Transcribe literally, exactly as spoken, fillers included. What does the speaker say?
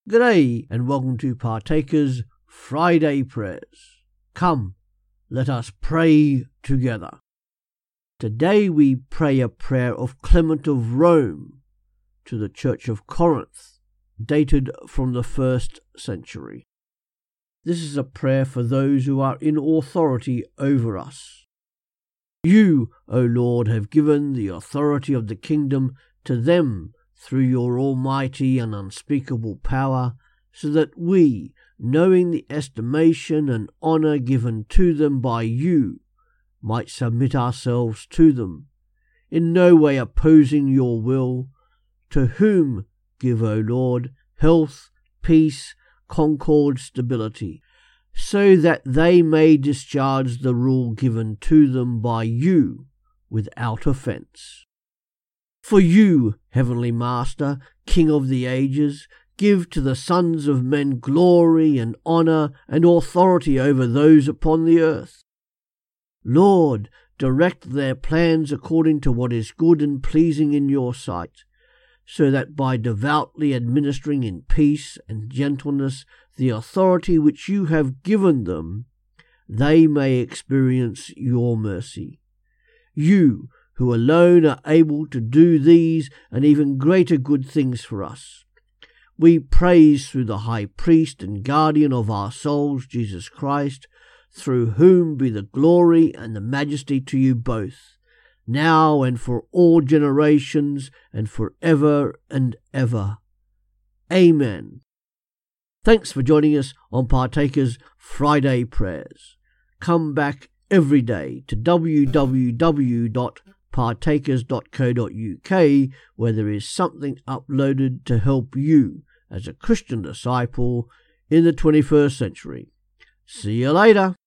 G'day and welcome to Partakers Friday Prayers. Come, let us pray together. Today we pray a prayer of Clement of Rome to the Church of Corinth, dated from the first century. This is a prayer for those who are in authority over us. You, O Lord, have given the authority of the kingdom to them through your almighty and unspeakable power, so that we, knowing the estimation and honour given to them by you, might submit ourselves to them, in no way opposing your will, to whom give, O Lord, health, peace, concord, stability, so that they may discharge the rule given to them by you without offence. For you, Heavenly Master, King of the ages, give to the sons of men glory and honour and authority over those upon the earth. Lord, direct their plans according to what is good and pleasing in your sight, so that by devoutly administering in peace and gentleness the authority which you have given them, they may experience your mercy. You, who alone are able to do these and even greater good things for us, we praise through the high priest and guardian of our souls, Jesus Christ, through whom be the glory and the majesty to you both, now and for all generations and for ever and ever. Amen. Thanks for joining us on Partakers Friday Prayers. Come back every day to w w w dot partakers dot co dot u k, where there is something uploaded to help you as a Christian disciple in the twenty-first century. See you later.